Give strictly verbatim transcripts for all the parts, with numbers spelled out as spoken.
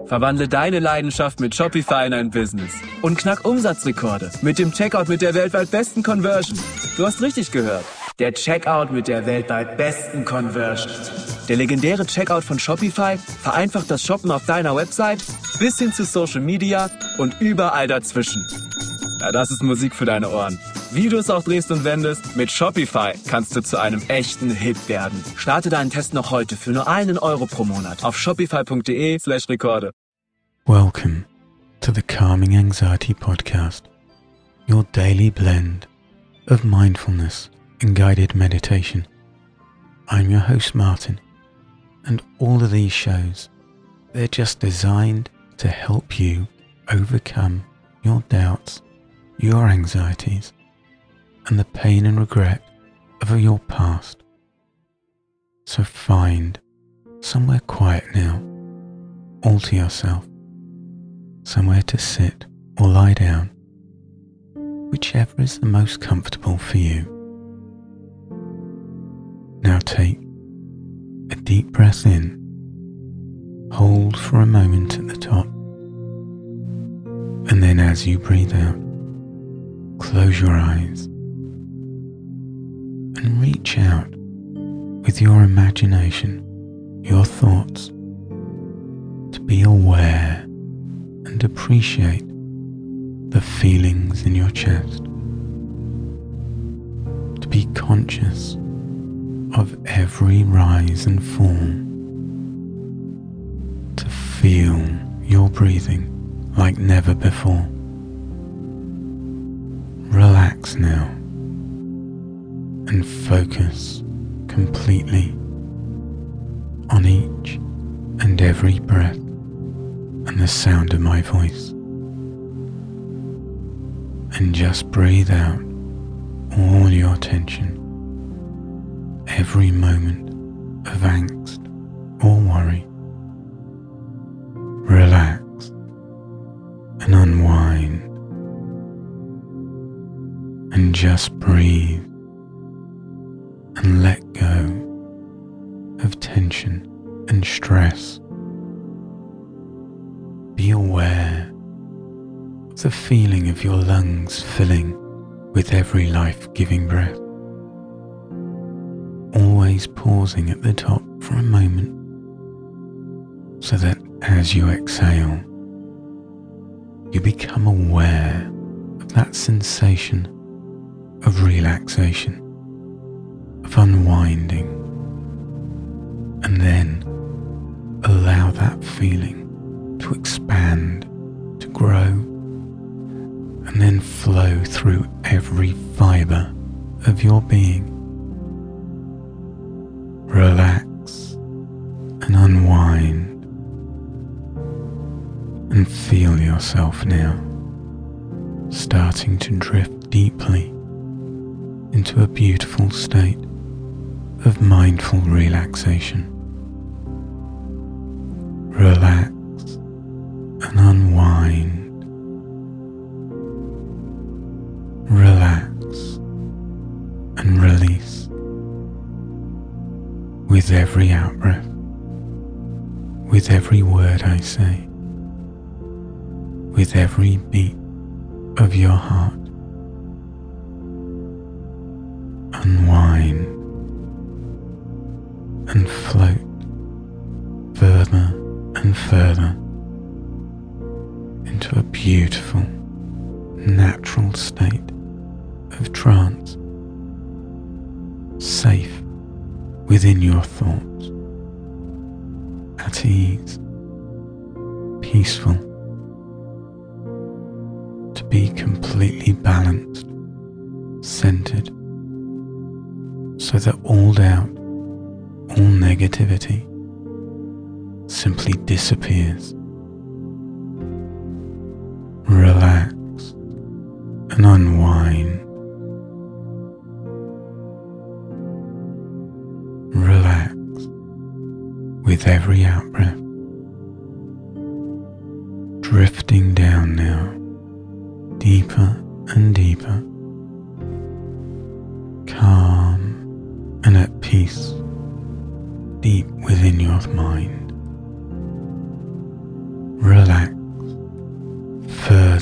Verwandle deine Leidenschaft mit Shopify in ein Business und knack Umsatzrekorde mit dem Checkout mit der weltweit besten Conversion. Du hast richtig gehört. Der Checkout mit der weltweit besten Conversion. Der legendäre Checkout von Shopify vereinfacht das Shoppen auf deiner Website bis hin zu Social Media und überall dazwischen. Ja, das ist Musik für deine Ohren. Wie du es auch drehst und wendest, mit Shopify kannst du zu einem echten Hit werden. Starte deinen Test noch heute für nur einen Euro pro Monat auf shopify.de slash Rekorde. Welcome to the Calming Anxiety Podcast, your daily blend of mindfulness and guided meditation. I'm your host Martin, and all of these shows, they're just designed to help you overcome your doubts, your anxieties, and the pain and regret of your past. So find somewhere quiet now, all to yourself, somewhere to sit or lie down, whichever is the most comfortable for you. Now take a deep breath in, hold for a moment at the top, and then as you breathe out, close your eyes and reach out with your imagination, your thoughts, to be aware and appreciate the feelings in your chest, to be conscious of every rise and fall, to feel your breathing like never before. Relax now and focus completely on each and every breath and the sound of my voice. And just breathe out all your tension, every moment of angst or worry. Relax and unwind, and just breathe and let go of tension and stress. Be aware of the feeling of your lungs filling with every life-giving breath. Always pausing at the top for a moment so that as you exhale, you become aware of that sensation of relaxation, of unwinding, and then allow that feeling to expand, to grow, and then flow through every fibre of your being. Relax and unwind, and feel yourself now starting to drift deeply into a beautiful state of mindful relaxation. Relax and unwind. Relax and release with every out-breath, with every word I say, with every beat of your heart. Unwind and float further and further into a beautiful, natural state of trance, safe within your thoughts, at ease, peaceful, to be completely balanced, centered, so that all doubt, all negativity simply disappears. Relax and unwind. Relax with every out-breath, drifting down now, deeper and deeper, calm and at peace, deep within your mind.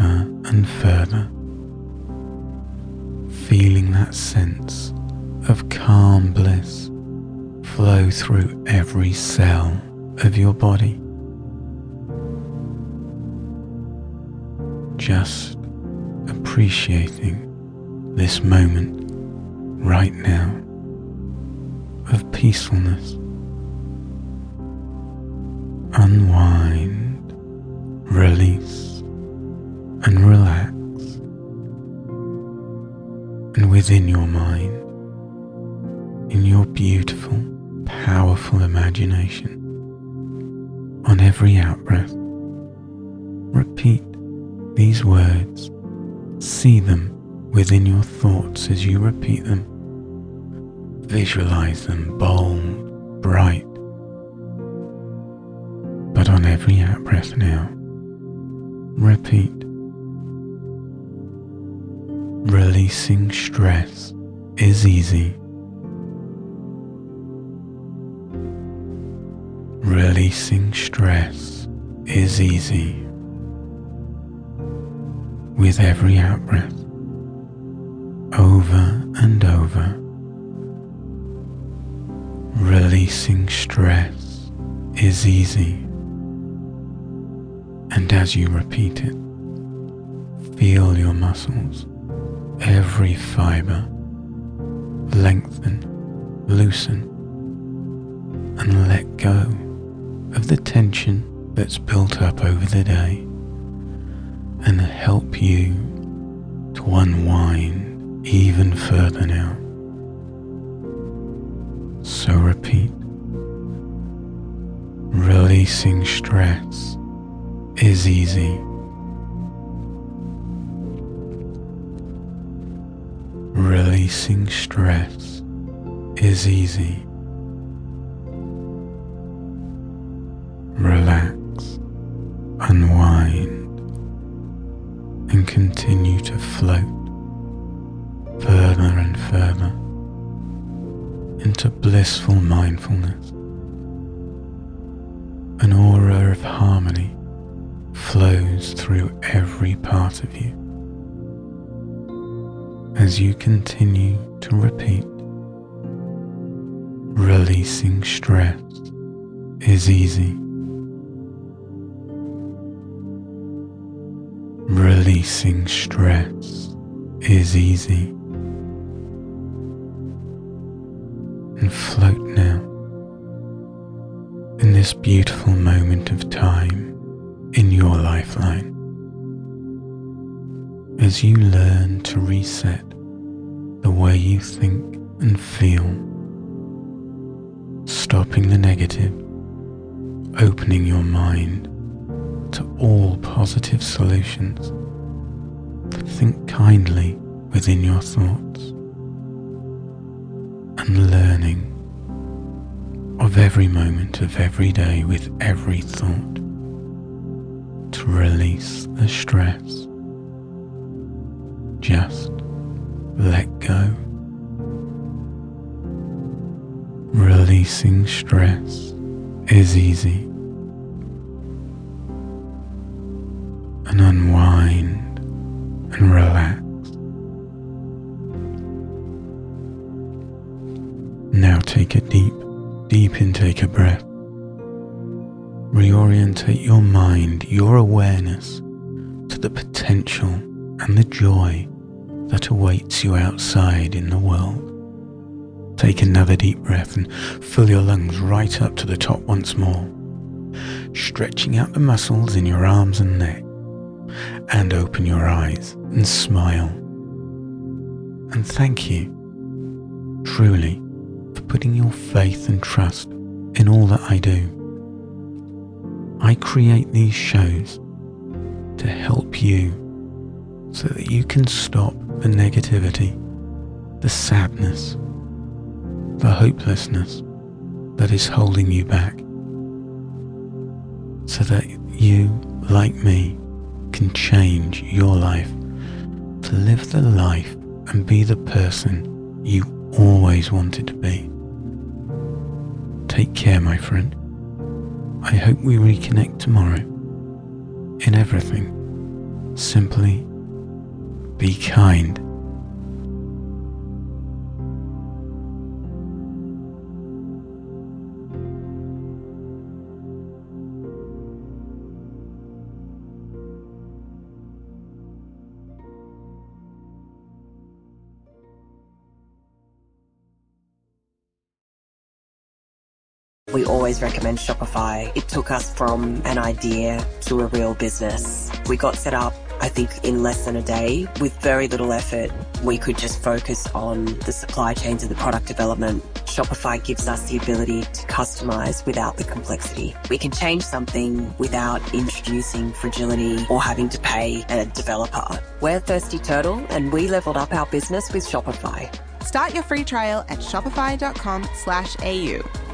further and further, feeling that sense of calm bliss flow through every cell of your body. Just appreciating this moment right now of peacefulness. Unwind, release, and relax. And within your mind, in your beautiful, powerful imagination, on every out-breath, repeat these words. See them within your thoughts as you repeat them. Visualize them bold, bright. But on every out-breath now, repeat. Releasing stress is easy. Releasing stress is easy. With every out-breath, over and over. Releasing stress is easy. And as you repeat it, feel your muscles, every fiber, lengthen, loosen, and let go of the tension that's built up over the day, and help you to unwind even further now. So repeat. Releasing stress is easy. Releasing stress is easy. Relax, unwind, and continue to float further and further into blissful mindfulness. An aura of harmony flows through every part of you as you continue to repeat. Releasing stress is easy. Releasing stress is easy. And float now in this beautiful moment of time in your lifeline as you learn to reset the way you think and feel, stopping the negative, opening your mind to all positive solutions. Think kindly within your thoughts and learning of every moment of every day with every thought to release the stress. Just let go. Releasing stress is easy. And unwind and relax. Now take a deep, deep intake of breath. Reorientate your mind, your awareness, to the potential and the joy that awaits you outside in the world. Take another deep breath and fill your lungs right up to the top once more, stretching out the muscles in your arms and neck. And open your eyes and smile. And thank you, truly, for putting your faith and trust in all that I do. I create these shows to help you so that you can stop the negativity, the sadness, the hopelessness that is holding you back, so that you, like me, can change your life to live the life and be the person you always wanted to be. Take care, my friend. I hope we reconnect tomorrow in everything simply be kind. We always recommend Shopify. It took us from an idea to a real business. We got set up, I think, in less than a day. With very little effort, we could just focus on the supply chains and the product development. Shopify gives us the ability to customize without the complexity. We can change something without introducing fragility or having to pay a developer. We're Thirsty Turtle, and we leveled up our business with Shopify. Start your free trial at shopify.com slash AU